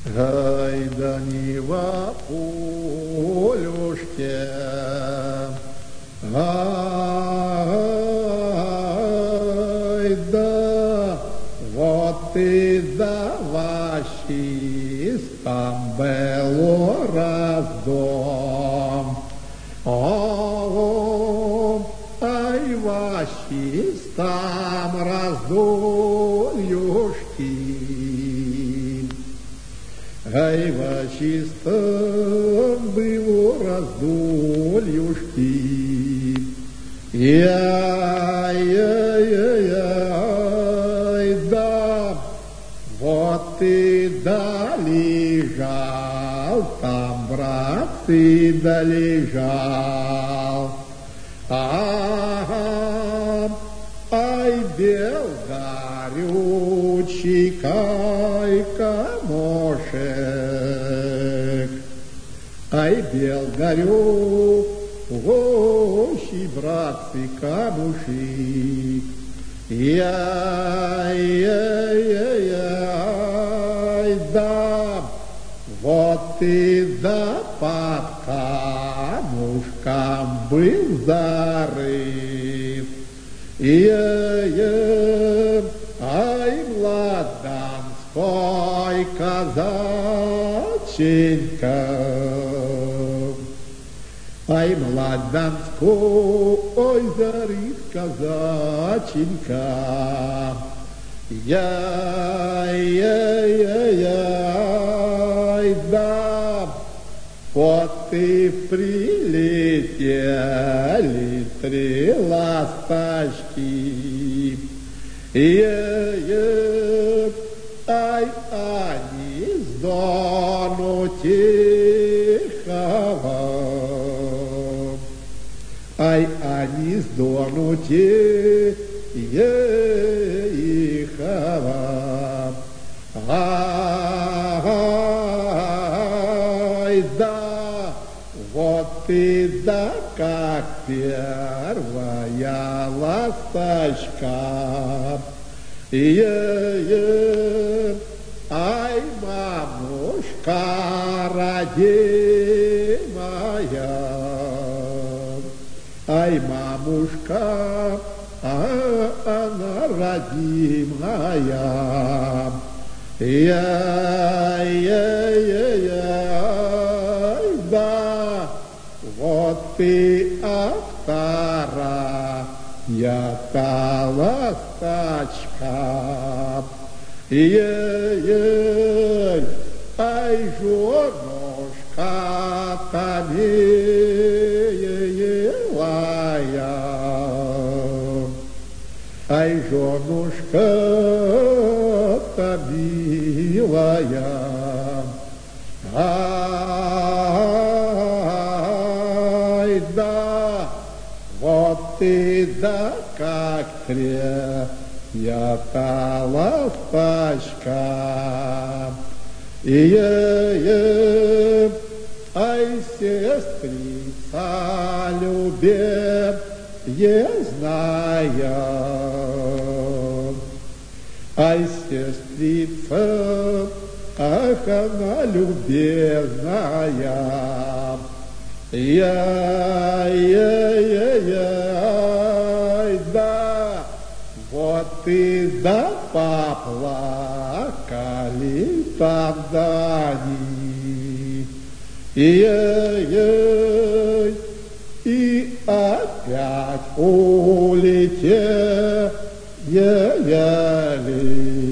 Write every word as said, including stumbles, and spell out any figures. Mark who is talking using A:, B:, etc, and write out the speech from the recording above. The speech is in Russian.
A: Ай, да не во полюшке, ай, да вот и да ваши там было раздом. О, ай, ваши там раздольюшки. Ай, ваши там было раздольюшки. Яй-яй-яй, да, вот ты да лежал, там, брат, ты да лежал. Ага, ай, бел горючий, кай камошек. Ай, бел горючий, братцы, камушек. Яй-яй-яй, да, вот ты да под камушком был зарыт. Яй-яй, ай, младанской казаченька. Ай, младанской зарыт казаченька. Яй-яй-яй, да, вот и прилетели три ласточки. Яй-яй, ай, они с дону тихого. Ай, они с дону тихого. Ай, да, вот ты да как первая ласточка. Е-е, ай, мамушка родимая. Ай, мамушка, а она родимая. Яй-яй-яй, да, вот ты вторая-та ласточка. Яй-яй, ай, женушка-то милая. Ай, женушка-то милая. Ай, да, вот ты да как тря-я-та ласточка. Е-е, ай, сестрица любезная. Ай, сестрица, ах, она любезная. Яй-яй-яй, да, вот ты да поплакали там дани. Яй-яй, и опять улетели.